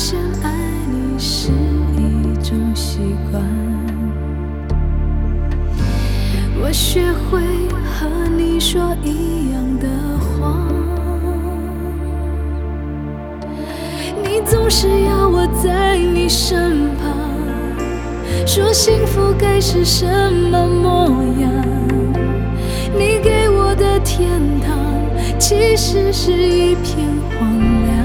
现爱你是一种习惯，我学会和你说一样的话，你总是要我在你身旁，说幸福该是什么模样。你给我的天堂，其实是一片荒凉。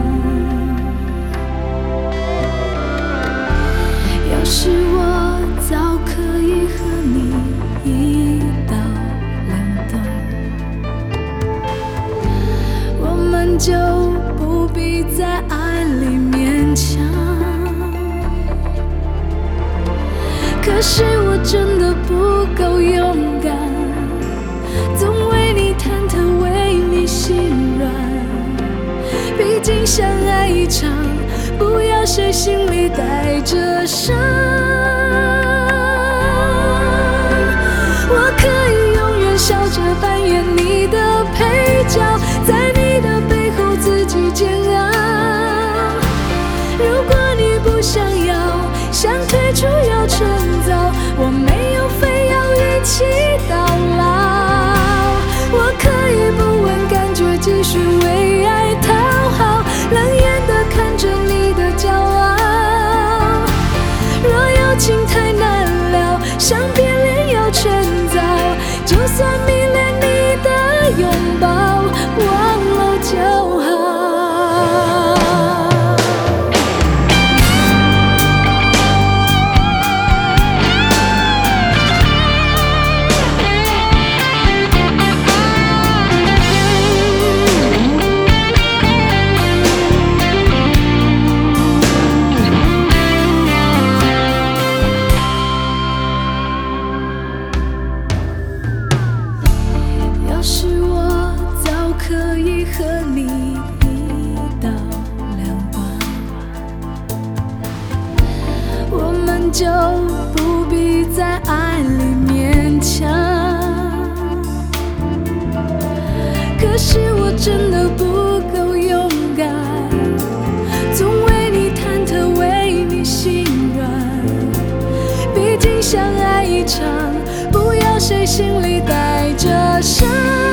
要是我早可以和你一刀两断，我们就不必在爱里勉强。可是我真的不够勇敢，总为你忐忑，为你心软。毕竟相爱一场，不要谁心里带着伤。我可以永远笑着扮演你的配角，在你的背后自己煎熬。如果你不想要，想退出又趁早，我没有非要一起到老。我可以不问感觉，继续为爱讨好，冷眼地看着你的骄傲。若有情太难了，想变脸要趁早，就算迷恋你的拥抱，忘了就好。要是我早可以和你一刀两断，我们就不必在爱里勉强。可是我真的不够勇敢，总为你忐忑，为你心软。毕竟相爱一场，不要谁心里带着伤。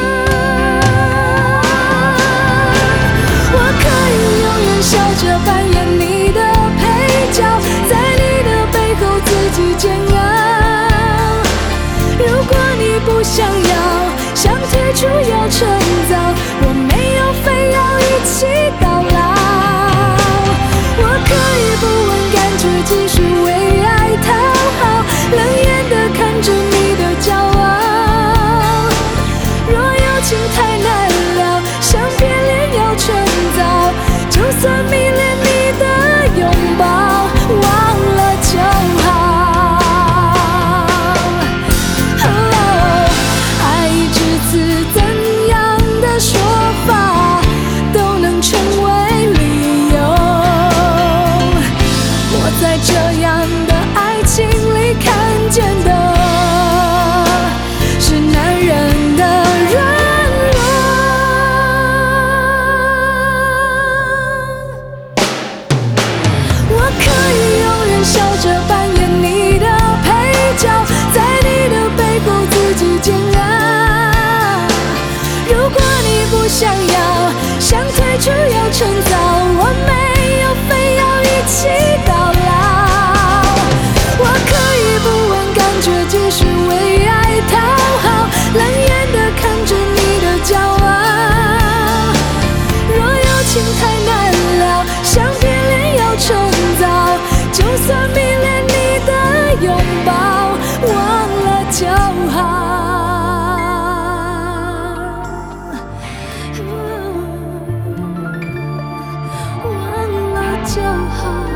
我可以永远笑着扮演你的配角，在你的背后自己煎熬。如果你不想要，想退出又趁早，我没有非要一起到老。我可以不问感觉，继续为爱讨好，冷眼地看着你的骄傲。若有情太难了，想变脸要趁早，就算迷恋你的拥抱，忘了就好。爱一至此，怎样的说法都能成为理由。我在这样的爱情里看见的是男人的软弱。我可以永远笑着扮演你的配角，在你的背后自己煎熬。如果你不想要，想退出又趁早，我没有非要一起到老。我可以不问感觉，继续为爱讨好，冷眼地看着你的骄傲。若有情太难了，想变脸要趁早，就算迷恋你的拥抱，忘了就好。忘了就好。